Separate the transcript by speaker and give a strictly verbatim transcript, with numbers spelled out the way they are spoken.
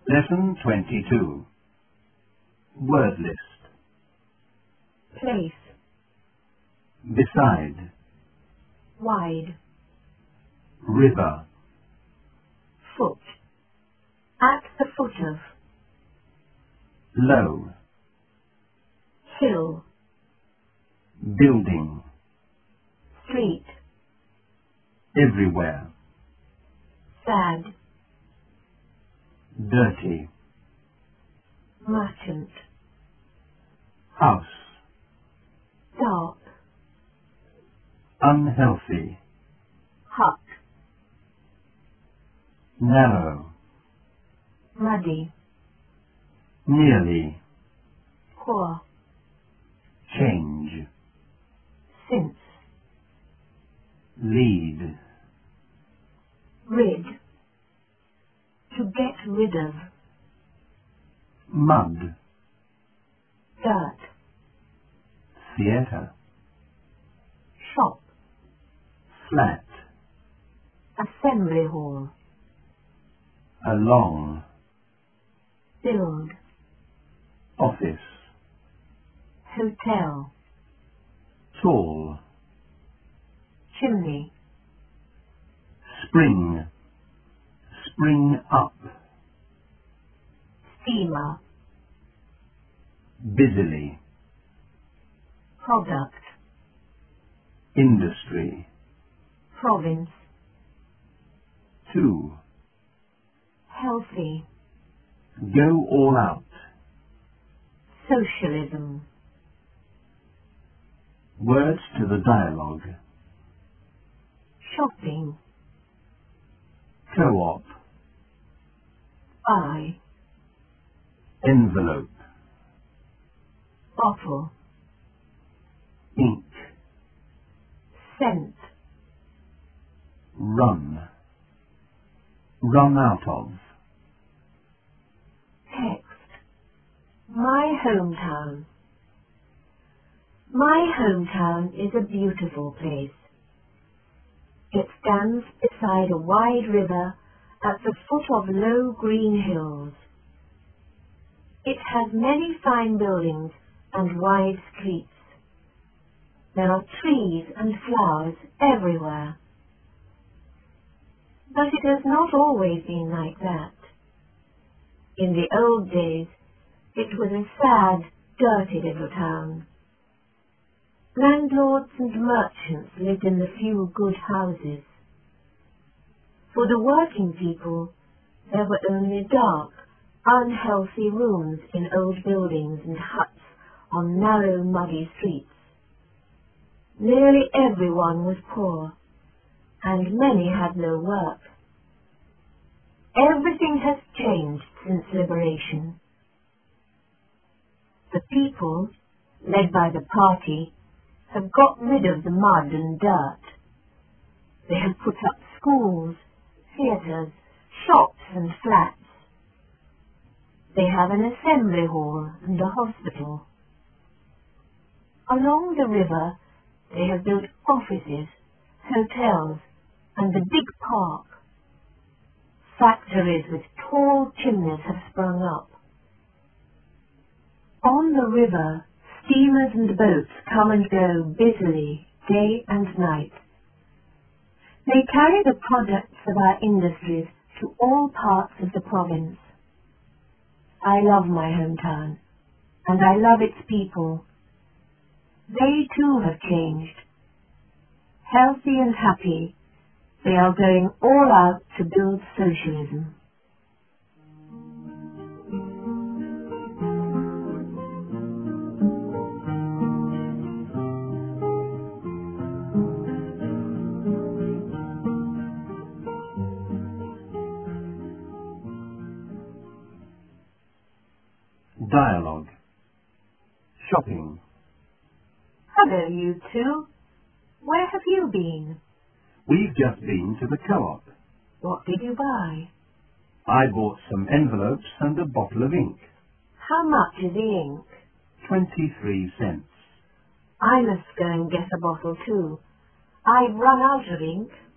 Speaker 1: Lesson twenty-two. Word list.
Speaker 2: Place.
Speaker 1: Beside.
Speaker 2: Wide.
Speaker 1: River.
Speaker 2: Foot. At the foot of.
Speaker 1: Low.
Speaker 2: Hill.
Speaker 1: Building.
Speaker 2: Street.
Speaker 1: Everywhere.
Speaker 2: Sad.
Speaker 1: Dirty.
Speaker 2: Merchant.
Speaker 1: House.
Speaker 2: Dark.
Speaker 1: Unhealthy.
Speaker 2: Hut.
Speaker 1: Narrow.
Speaker 2: Muddy.
Speaker 1: Nearly.
Speaker 2: Poor.
Speaker 1: Change.
Speaker 2: Since.
Speaker 1: Lead.
Speaker 2: Rid. To get rid of.
Speaker 1: Mud.
Speaker 2: Dirt.
Speaker 1: Theatre.
Speaker 2: Shop.
Speaker 1: Flat.
Speaker 2: Assembly hall.
Speaker 1: Along.
Speaker 2: Build.
Speaker 1: Office.
Speaker 2: Hotel.
Speaker 1: Tall.
Speaker 2: Chimney.
Speaker 1: Spring. Spring up.
Speaker 2: Steamer.
Speaker 1: Busily.
Speaker 2: Product.
Speaker 1: Industry.
Speaker 2: Province.
Speaker 1: Two.
Speaker 2: Healthy.
Speaker 1: Go all out.
Speaker 2: Socialism.
Speaker 1: Words to the dialogue.
Speaker 2: Shopping.
Speaker 1: Co-op.
Speaker 2: Buy.
Speaker 1: Envelope.
Speaker 2: Bottle.
Speaker 1: Ink.
Speaker 2: Scent.
Speaker 1: Run. Run out of.
Speaker 2: Text. My hometown. My hometown is a beautiful place. It stands beside a wide river at the foot of low green hills. It has many fine buildings and wide streets. There are trees and flowers everywhere. But it has not always been like that. In the old days, it was a sad, dirty little town. Landlords and merchants lived in the few good houses. For the working people, there were only dark, unhealthy rooms in old buildings and huts on narrow, muddy streets. Nearly everyone was poor, and many had no work. Everything has changed since liberation. The people, led by the party, have got rid of the mud and dirt. They have put up schools, theatres, shops and flats. They have an assembly hall and a hospital. Along the river, they have built offices, hotels, and a big park. Factories with tall chimneys have sprung up. On the river, steamers and boats come and go busily, day and night. They carry the products of our industries to all parts of the province. I love my hometown, and I love its people. They too have changed. Healthy and happy, they are going all out to build socialism.
Speaker 1: Dialogue. Shopping.
Speaker 2: Hello, you two. Where have you been?
Speaker 1: We've just been to the co-op.
Speaker 2: What did you buy?
Speaker 1: I bought some envelopes and a bottle of ink.
Speaker 2: How much is the ink?
Speaker 1: Twenty-three cents.
Speaker 2: I must go and get a bottle too. I've run out of ink.